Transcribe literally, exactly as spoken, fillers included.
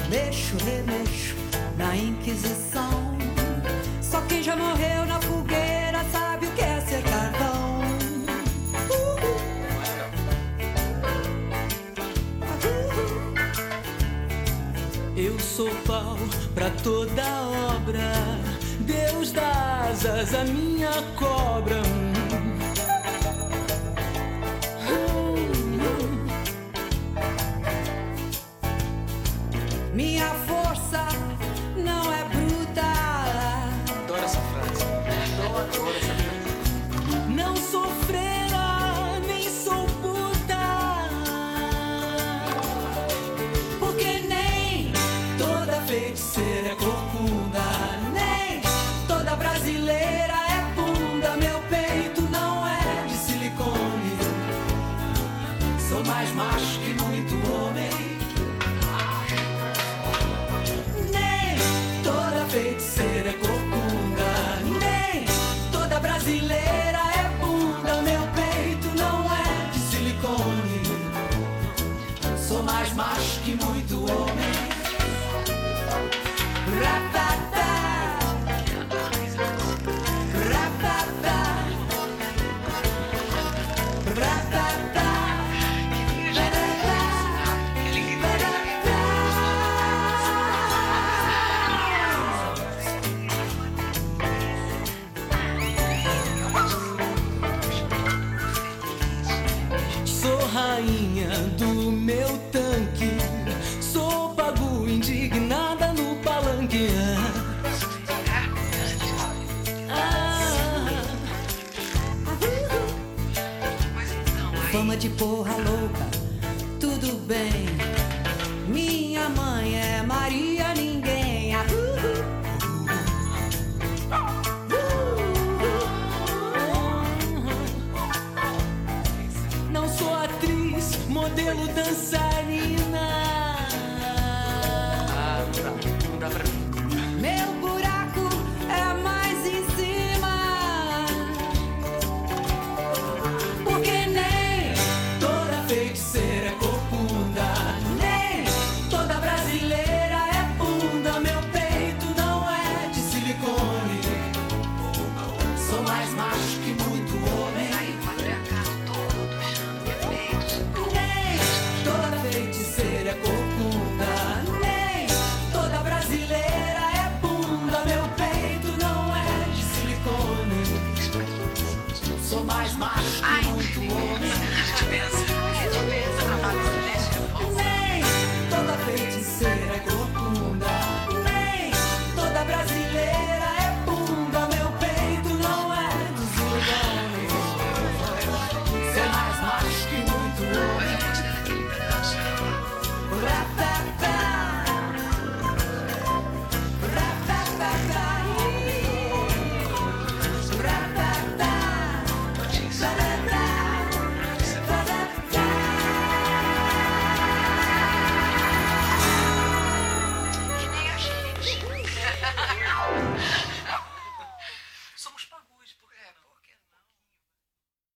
mexo, remexo na Inquisição. Só quem já morreu na fogueira sabe o que é ser carvão. Eu sou pau pra toda obra, Deus dá asas à minha cobra. Minha força não é bruta. Adoro essa frase. Adoro, adoro essa frase. Não sou freira, nem sou puta. Porque nem toda feiticeira é corcunda, nem toda brasileira é bunda. Meu peito não é de silicone. Sou mais macho que muito homem. Feiticeira é corcunda, nem toda brasileira é bunda. Meu peito não é de silicone. Sou mais macho que muito homem. Rap,